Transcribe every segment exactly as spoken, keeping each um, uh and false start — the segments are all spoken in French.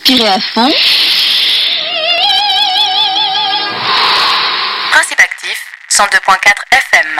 inspiré à fond. Principe actif, cent deux point quatre F M.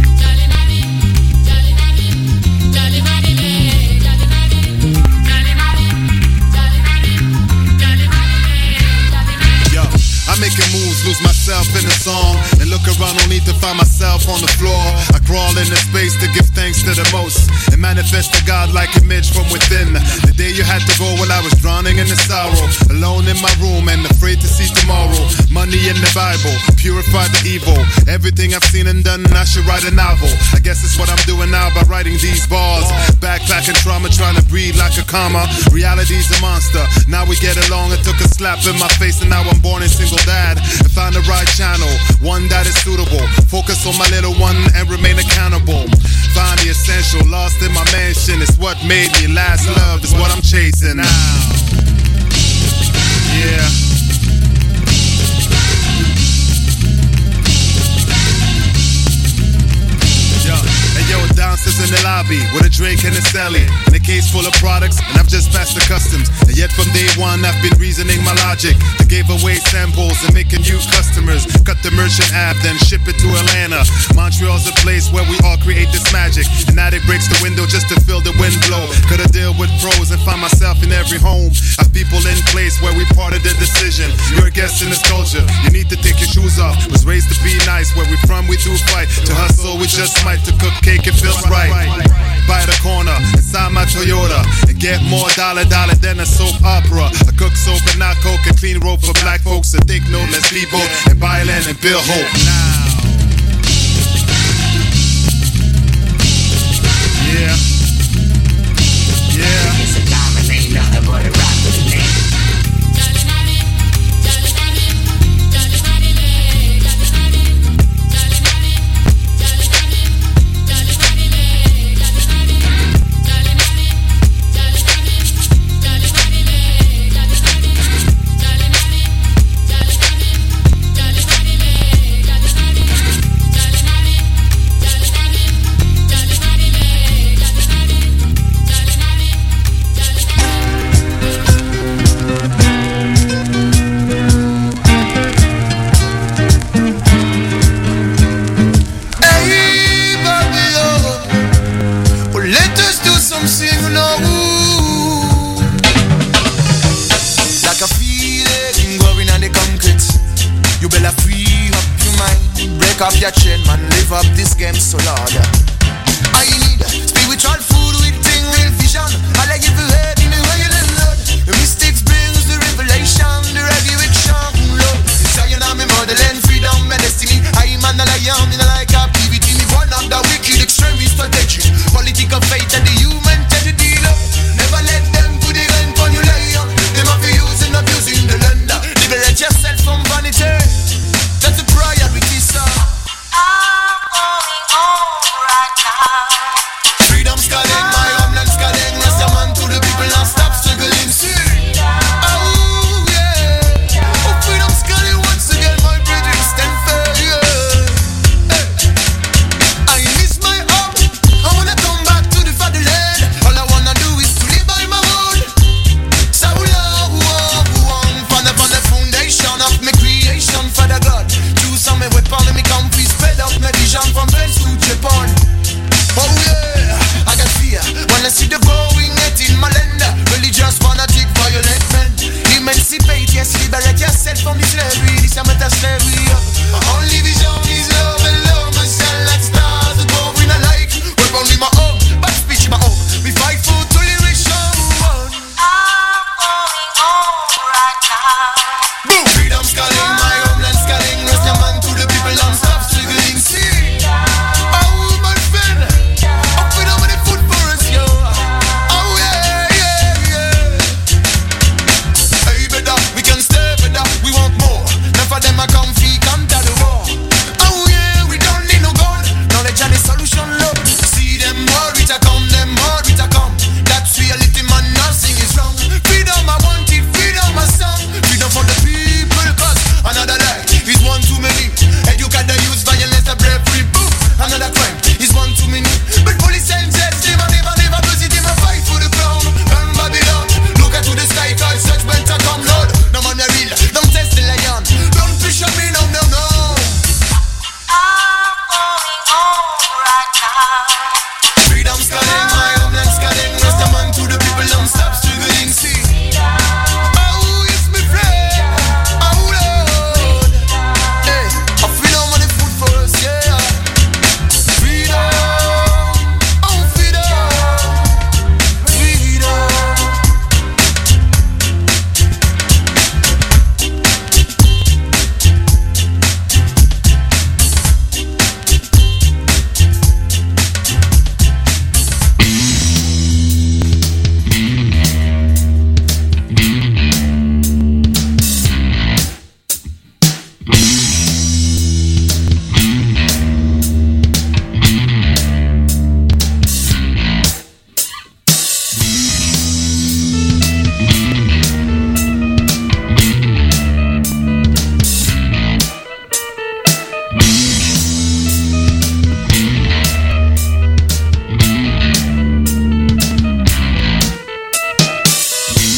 I'm making moves, lose myself in the song, and look around only to find myself on the floor. I crawl into space to give thanks to the most, and manifest a godlike image from within. The day you had to go while I was drowning in the sorrow, alone in my room and afraid to see tomorrow. Money in the Bible, purify the evil. Everything I've seen and done, I should write a novel. I guess it's what I'm doing now by writing these bars. Backpacking trauma, trying to breathe like a comma. Reality's a monster, now we get along. It took a slap in my face and now I'm born in single dad. I found the right channel, one that is suitable. Focus on my little one and remain accountable. Find the essential, lost in my mansion. It's what made me last. Love is what I'm chasing now. Yeah. Yo, downstairs in the lobby with a drink and a celly and a case full of products, and I've just passed the customs. And yet from day one I've been reasoning my logic. I gave away samples and making new customers. Cut the merchant app, then ship it to Atlanta. Montreal's a place where we all create this magic. An addict breaks the window just to feel the wind blow. Could I deal with pros and find myself in every home? Have people in place where we part of the decision. You're a guest in this culture, you need to take your shoes off. Was raised to be nice, where we from we do fight. To hustle we just might, to cook cake it feels right. By the corner, inside my Toyota, and get more dollar dollar than a soap opera. I cook soap and not coke, and clean rope for black folks. So take note, let's be bold and buy land and build hope now. Yeah, yeah. It's a diamond, ain't nothing but a rock with a name. Up your chain, man, live up this game so loud. I need spiritual food with thing, real vision. All I give you head in the way you live. The mystics brings the revelation, the resurrection, love. Zion and me motherland, freedom and destiny. I am an lion in a like captivity. Me one of the wicked extremist strategy. Political faith and the human tragedy. Never let them put the gun on you, lion. Them have you using, abusing the land. Liberate yourself from vanity. That's the priority, sir. I'm going home right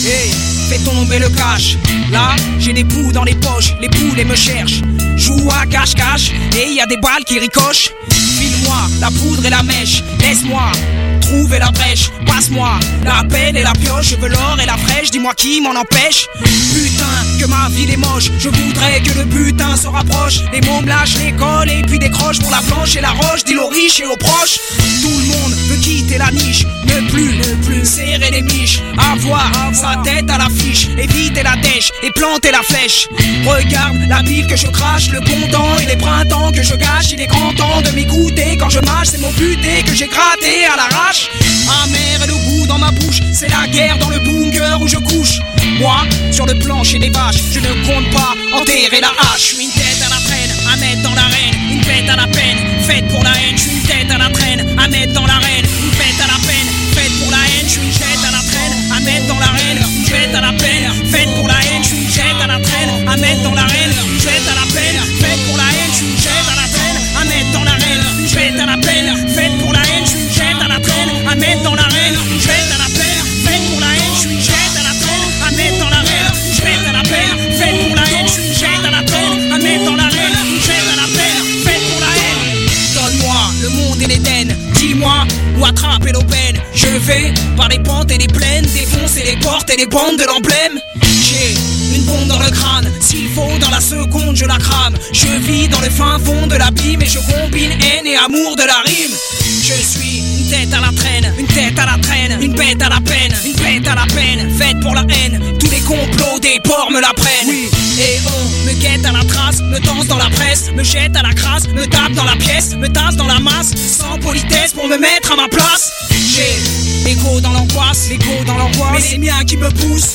Hey, fais tomber le cash. Là, j'ai des poux dans les poches, les poulets me cherchent. Joue à cache-cache, et y a des balles qui ricochent. File-moi la poudre et la mèche, laisse-moi trouver la brèche. Passe-moi la pelle et la pioche, je veux l'or et la fraîche, dis-moi qui m'en empêche. Putain, que ma ville est moche, je voudrais que le butin se rapproche. Les mômes lâchent l'école et puis décrochent pour la planche et la roche. Dis-le aux riches et aux proches. Tout le monde veut quitter la niche, ne plus, ne plus serrer les miches. Avoir sa tête à l'affiche, éviter la dèche et planter la flèche. Regarde la bile que je crache, le bon temps et les printemps que je gâche. Il est grand temps de m'écouter quand je mâche, c'est mon buté que j'ai gratté à l'arrache. Amer et le goût dans ma bouche, c'est la guerre dans le bunker où je couche. Moi, sur le plancher des vaches, je ne compte pas enterrer la hache. Je suis une tête à la traîne, à mettre dans l'arène, une bête à la peine, faite pour la haine. Je suis une tête à la traîne, à mettre dans l'arène, une bête à la peine, faite pour la haine. Je suis une tête à la traîne, à mettre dans l'arène, une bête à la peine, faite pour la haine. Je suis une tête à la traîne, à mettre dans l'arène, une bête à la peine, faite pour la haine. Je suis une tête à la traîne, à mettre dans l'arène, une bête à la peine, faite pour la haine. Je suis une tête à la traîne, à mettre dans l'arène, une bête à la peine, faite pour la haine. Je suis une tête à la traîne, à mettre dans l'arène, une bête à la peine, faite pour la haine. Je suis une tête à la traîne, à mettre dans l'arène, une bête à la peine, faite pour la haine. Donne-moi le monde et l'Éden, dis-moi où attraper l'aubaine. Je vais par les pentes et les plaines, défoncer les portes et les bandes de l'emblème. J'ai une bombe dans le crâne, s'il faut dans la seconde je la crame. Je vis dans le fin fond de l'abîme et je combine haine et amour de la rime. Je suis une tête à la traîne, une tête à la traîne, une bête à la peine, une bête à la peine, faite pour la haine. Tous les complots des porcs me la prennent. Oui. Et on me guette à la trace, me danse dans la presse, me jette à la crasse, me tape dans la pièce, me tasse dans la masse, sans politesse pour me mettre à ma place. J'ai l'écho dans l'angoisse, l'écho dans l'angoisse, mais c'est mien qui me pousse.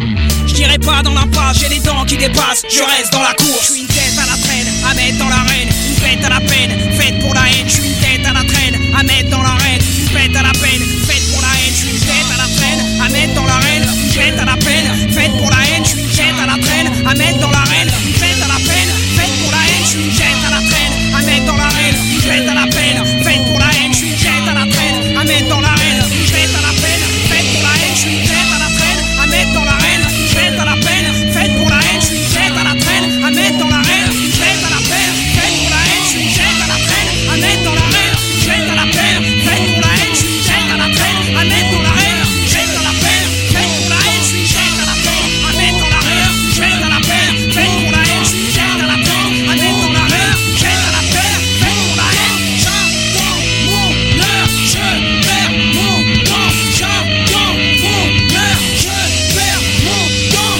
Je dirais pas dans l'impasse, j'ai les dents qui dépassent, je reste dans la course. Je suis une tête à la traîne, à mettre dans l'arène, une bête à la peine, faite pour la haine. Je suis une tête à la traîne, à mettre dans l'arène, une bête à la peine, faite pour la haine. Je suis une tête à la traîne, à mettre dans l'arène, une bête à la peine, faite pour la haine. Je suis une tête à la traîne, à mettre dans l'arène, une bête à la peine, faite pour la haine. Je suis une tête à la traîne, à mettre dans l'arène, une bête à la peine, faite pour la haine. Je suis une tête à la traîne, à mettre dans l'arène, une bête à la peine, faite pour la haine. Je suis une tête à la traîne, à mettre dans l'arène, une bête à la peine, faite pour la haine. Je suis une tête à la traîne, à mettre dans l'arène, une bête à la peine, faite pour la haine. Je suis une tête à la traîne, à mettre dans l'arène, une bête à la peine, faite pour la haine. Je suis une tête à la traîne, à mettre dans l'arène, une bête à la peine, faite pour la haine. Je suis une tête à la traîne, à mettre dans l'arène, une bête à la peine, faite pour la haine. Je suis une tête à la traîne, à mettre dans l'arène, une bête à la peine, faite pour la haine. J'entends mon heure, je perds mon temps. J'entends mon heure, je perds mon temps.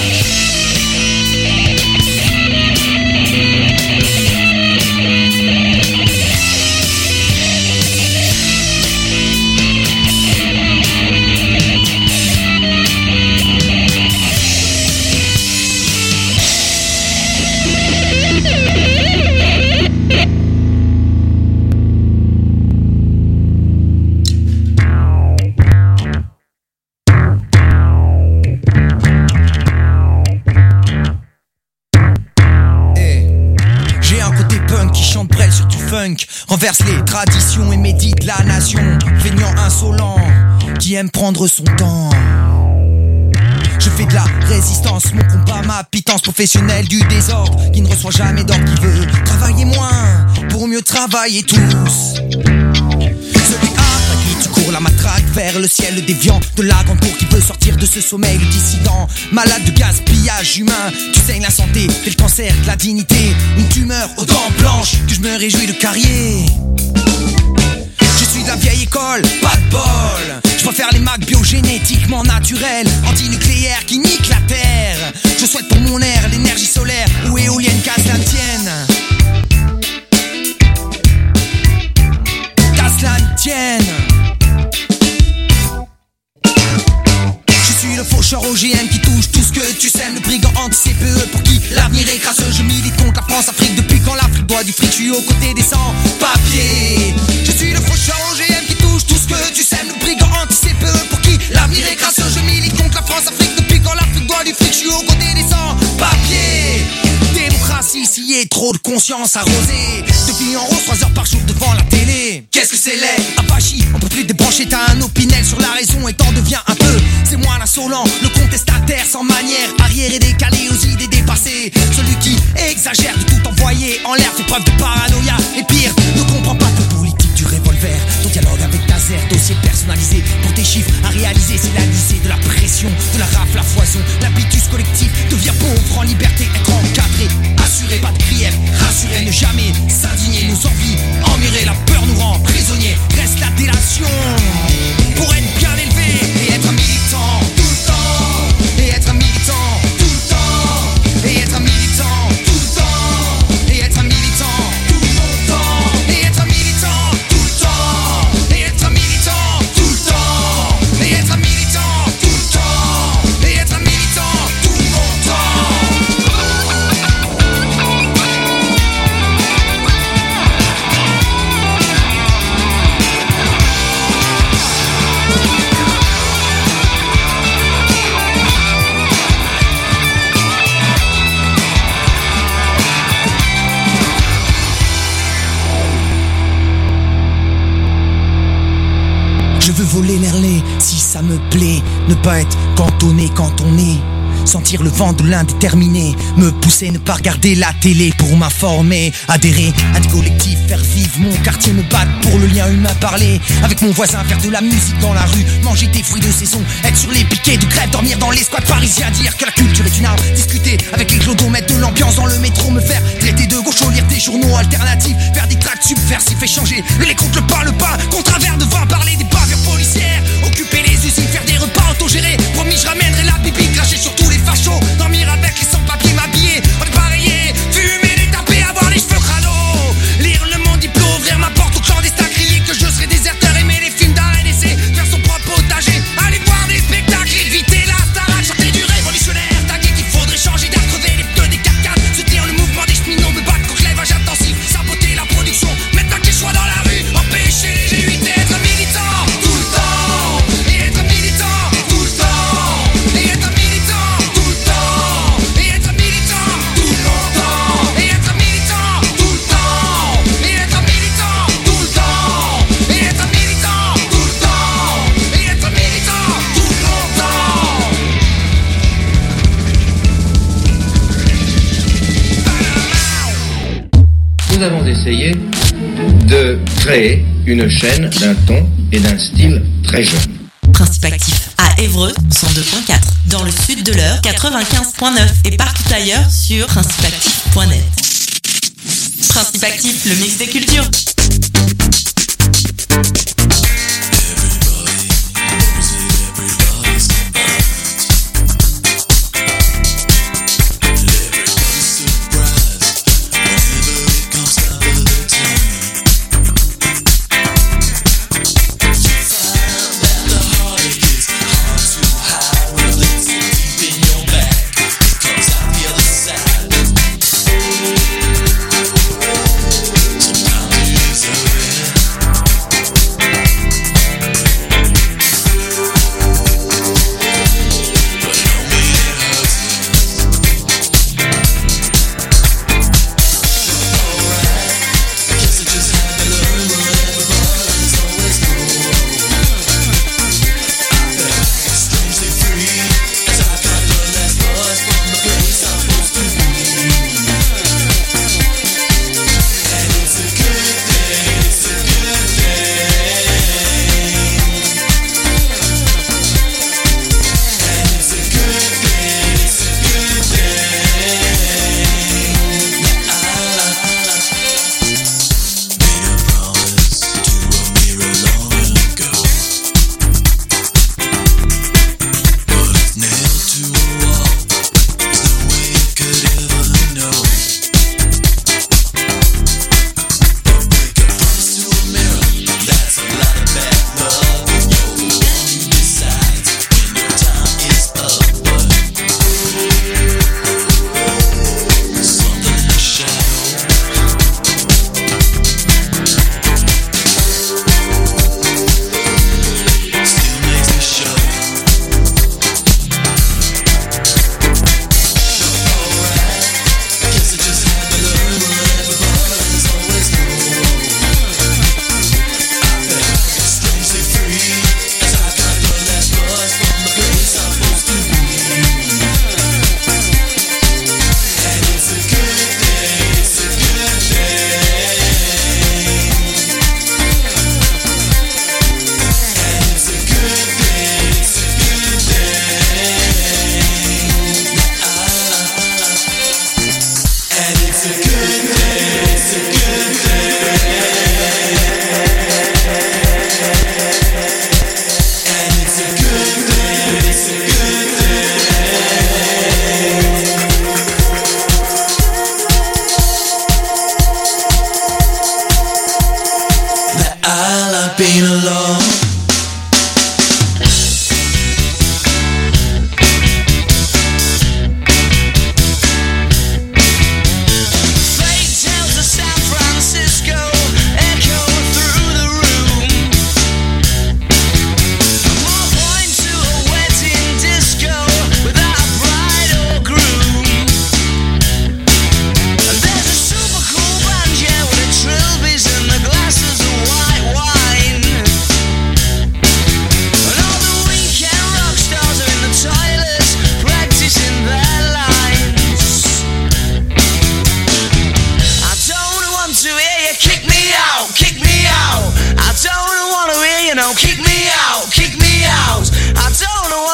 J'ai un côté punk qui chante brel sur du funk, renverse les traditions et médite la nation. Feignant insolent, qui aime prendre son temps. Je fais de la résistance, mon combat, ma pitance. Professionnel du désordre, qui ne reçoit jamais d'ordre, qui veut travailler moins pour mieux travailler tous. Celui après qui tu cours la matraque vers le ciel, le déviant de la grande cour qui veut sortir de ce sommeil, le dissident, malade de gaspillage humain. Tu saignes la santé, t'es le cancer de la dignité, une tumeur aux dents blanches que je me réjouis de carrier. Je suis de la vieille école, pas de bol. Je préfère les macs biogénétiquement naturels, antinucléaires qui niquent la terre. Je souhaite pour mon air l'énergie solaire ou éolienne qu'à cela ne tienne. Qu'à cela ne tienne. Je suis le faucheur O G M qui touche tout ce que tu sèmes, le brigand anti-C P E pour qui l'avenir est crasseux. Je milite contre la France-Afrique depuis quand l'Afrique doit du fric. Je suis aux côtés des sans-papiers. Je suis le faucheur O G M qui touche tout ce que tu sèmes, le brigand anti-C P E pour qui l'avenir est crasseux. Je milite contre la France-Afrique depuis quand l'Afrique doit du fric. Je suis aux côtés des sans-papiers. Démocratie, s'y est trop trop de conscience arrosée de filles en rose, trois heures par jour devant la télé. Qu'est-ce que c'est laid? Apache, on peut plus débrancher, t'as un opinel sur la raison et t'en deviens un peu. C'est moi l'insolent, le contestataire sans manière, arrière et décalé aux idées dépassées. Celui qui exagère de tout envoyer en l'air, fait preuve de paranoïa. Et pire, ne comprend pas de politique du revolver. Ton dialogue avec Taser, dossier personnalisé pour tes chiffres à réaliser, c'est la lycée de la pression, de la rafle à foison. L'habitus collectif devient pauvre en liberté, être encadré, assuré, pas de grief, rassuré, ne jamais s'indigner, nos envies emmirées, la peur nous rend prisonniers. Reste la délation pour être bien élevé et être un militant tout le temps, et être un militant tout le temps, et être un militant tout le temps, et être un militant tout le temps, et être un militant tout le temps, et être un militant tout le temps, et être un militant tout le temps, et être un militant tout le temps. Je veux voler l'herlé si ça me plaît, ne pas être cantonné quand on est. Sentir le vent de l'indéterminé, me pousser, ne pas regarder la télé pour m'informer. Adhérer à des collectifs, faire vivre mon quartier, me battre pour le lien humain, parler avec mon voisin, faire de la musique dans la rue, manger des fruits de saison, être sur les piquets de grève, dormir dans les squats parisiens, dire que la culture est une arme, discuter avec les clodos, mettre de l'ambiance dans le métro, me faire traiter de gaucho, lire des journaux alternatifs, faire des tracts subversifs, échanger le lait contre le pain, le pain contre un verre de vin, parler des bavures policières, occuper les usines, faire des repas autogérés, promis je ramènerai la bibi, cracher sur tous les fachos, dormir avec les sans-papiers, m'habiller, on est pareillés, fumer, les taper, avoir les cheveux crado, lire le monde diplôme, ouvrir ma porte au clandestin, crier que je serai déserteur, aimer les films d'A N S C, faire son propre potager, aller voir des spectacles, éviter la starac, chanter du révolutionnaire, taguer qu'il faudrait changer d'air, crever les pneus des quatre quatre, soutenir le mouvement des cheminots, me battre contre l'élevage intensif, saboter la production, mettre un choix dans la rue, empêcher les G huit, être un militant tout le temps, et être un militant tout le temps, et être un militant tout le temps, et être un militant tout longtemps, et être un militant tout le temps, et être un militant tout le temps, et être un militant tout le temps, et être un militant tout longtemps. Nous avons essayé de créer une chaîne d'un ton et d'un style très jeune. Principe actif à Évreux, cent deux point quatre, dans le sud de l'Eure, quatre-vingt-quinze point neuf et partout ailleurs sur principe actif point net. Principe actif, le mix des cultures. Sometimes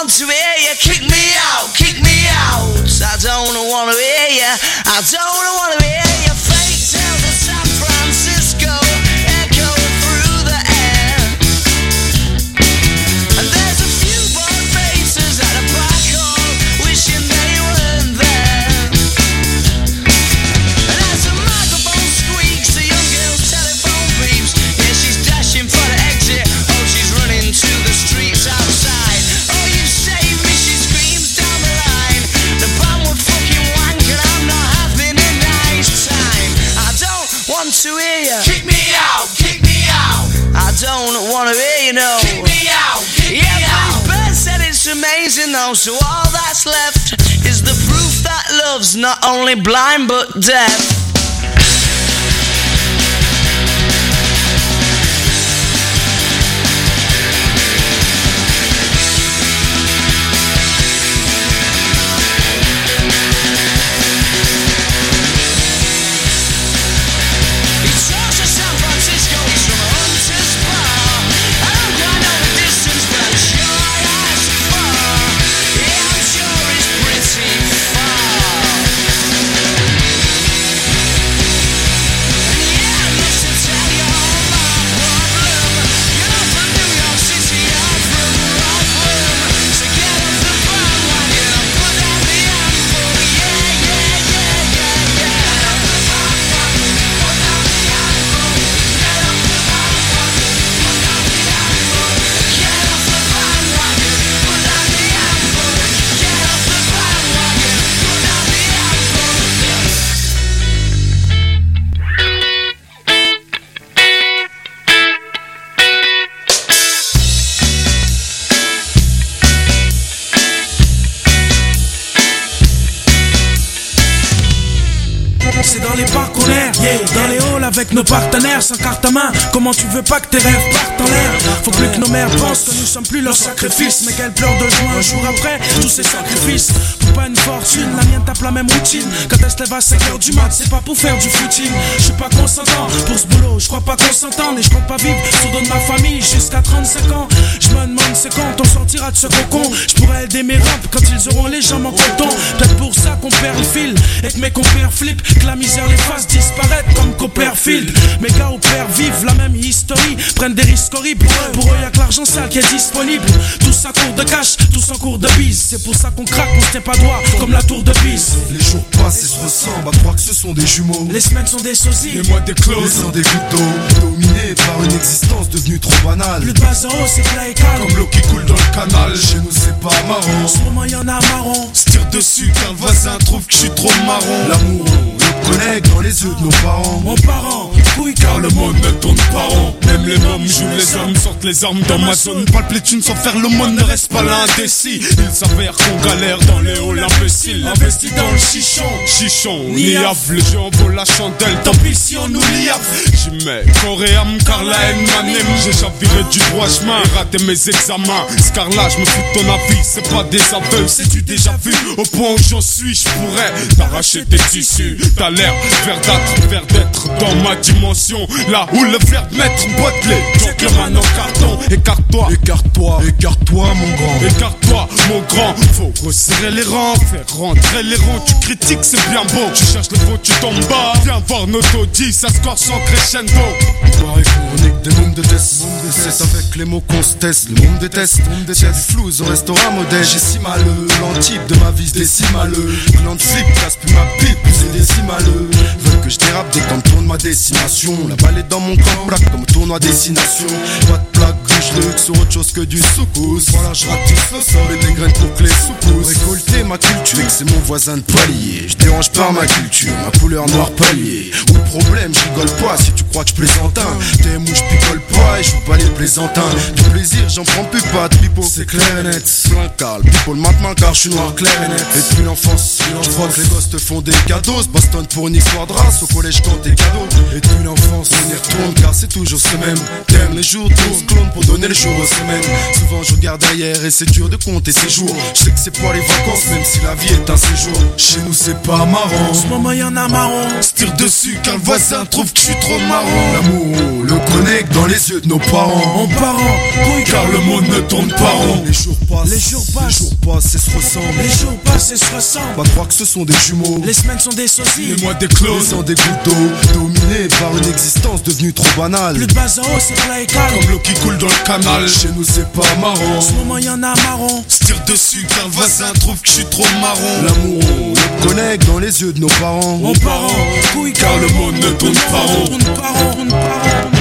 want to hear you. Kick me out, kick me out. I don't wanna hear you. I don't wanna hear you. Fake tales of San Francisco echo through the air. And there's a few bored faces at a black hole wishing they weren't there. And as the microphone squeaks, the young girl's telephone beeps. Yeah, she's dashing for the exit. Oh, she's running to the streets outside. Oh, you saved me, she screams down the line. The band would fucking wank and I'm not having a nice time. I don't want to hear you. Kick me out, kick me out. I don't wanna hear you, no. Kick me out, kick yeah, me out. but Bird said it's amazing though, so all that's left is the proof that love's not only blind but deaf. C'est dans les parcs qu'on erre, yeah. Dans les halls avec nos partenaires, sans carte à main. Comment tu veux pas que tes rêves partent en l'air? Faut plus que nos mères pensent que nous sommes plus leurs sacrifices, mais qu'elles pleurent de joie un jour après tous ces sacrifices. Pour pas une fortune, la mienne tape la même routine. Quand elle se lève à cinq heures du mat, c'est pas pour faire du footing. Je suis pas consentant pour ce boulot, je crois pas qu'on s'entende. Et je compte pas vivre sur dos de ma famille jusqu'à trente-cinq ans. Je me demande c'est quand on sortira de ce cocon. Je pourrais aider mes raps quand ils auront les jambes en coton. Peut-être pour ça qu'on perd le fil et que mes compères flippent, que la misère les fasse disparaître comme Copperfield. Mes gars au père vivent la même history, prennent des risques horribles. Pour eux y'a que l'argent sale qui est disponible. Tout ça court de cash, tout en cours de bise. C'est pour ça qu'on craque, on se tient pas droit comme la tour de Pise. Les jours passent et se ressemblent, à croire que ce sont des jumeaux. Les semaines sont des sosies, les mois des closes, les sont des gouttes d'eau, dominés par une existence devenue trop banale. Plus de base en haut, c'est plat et calme, comme l'eau qui coule dans le canal. Chez nous c'est pas marrant, en ce moment y'en a marron. Se tire dessus car le voisin trouve que je suis trop marron. L'amour, le connecte dans les yeux de nos parents. Mon parent, oui car le monde ne tourne pas rond. Même les mômes jouent les hommes, sortent les armes dans ma zone. Palpe les sans faire le monde, ne reste pas là indécis. Il s'avère qu'on galère dans les halls imbéciles. Investi dans le chichon, chichon, niaf. Les gens volent la chandelle, tant pis si on nous liaf. J'y mets coréam car la haine m'anime. J'ai chaviré du droit chemin et raté mes examens. Scarla, je me fous de ton avis, c'est pas des aveux. C'est-tu déjà vu au point où j'en suis? Je pourrais t'arracher tes tissus. T'as l'air verdâtre, vert d'être dans ma dimension. Là où le verre de maître boite les gentleman en carton. Écarte-toi, écarte-toi, écarte-toi mon grand, écarte-toi mon grand. Faut resserrer les rangs, faire rentrer les rangs. Tu critiques, c'est bien beau. Tu cherches le faux, tu tombes bas. Viens voir nos taudis, ça score sans crescendo. Pareil qu'on nique des mondes de test. C'est avec les mots qu'on se teste. Le monde déteste, y'a du flou au restaurant modeste. J'ai si maleux, l'antype de ma vie c'est si maleux. Gland de flip, casse plus ma pipe, c'est des si maleux. Veulent que je dérape dès qu'on tourne ma destination. La balle est dans mon camp, plaque comme tournoi destination. Pas de plaque, je le sur autre chose que du soukous. Voilà, je ratisse le sol et des graines pour que les sous-pouces. Récolter ma culture, c'est mon voisin de palier. Je dérange par ma culture, ma couleur noire palier. Ou le problème, je rigole pas si tu crois que je plaisante. T'es mouche, picole pas et je joue pas les plaisantins. Du plaisir, j'en prends plus pas de pipo, c'est clair et net. Plein calme, people maintenant car je suis noir clair et net. Et depuis l'enfance, je crois que les gosses te font des cadeaux. Boston pour une histoire de race, au collège quand t'es cadeau. Et depuis l'enfance, on y retourne car c'est toujours ce même. T'aimes les jours, tous clones pour donner les jours aux semaines. Souvent je regarde derrière et c'est dur de compter ces jours. Je sais que c'est pas les vacances, mais même si la vie est un séjour, chez nous c'est pas marrant. En ce moment y'en a marron, se tire dessus car le voisin trouve que je suis trop marrant. L'amour, le connecte dans les yeux de nos parents. En parents, couille, car le monde ne tourne pas rond. Les jours passent, les jours passent, les jours passent et se ressemblent. Les jours passent et se ressemblent. Pas croire que ce sont des jumeaux. Les semaines sont des sosis, les mois des closes, les ans des gouttes d'eau, dominés par une existence devenue trop banale. Plus de bas en haut, c'est plat et calme. Comme l'eau qui coule dans le canal. Chez nous c'est pas marrant. En ce moment y'en a marron, se tire dessus car le voisin trouve que je suis trop marron. L'amour, le connecte dans les yeux de nos parents. Mon parent, couille, car le monde ne tourne pas rond. Tourne pas rond, tourne pas rond.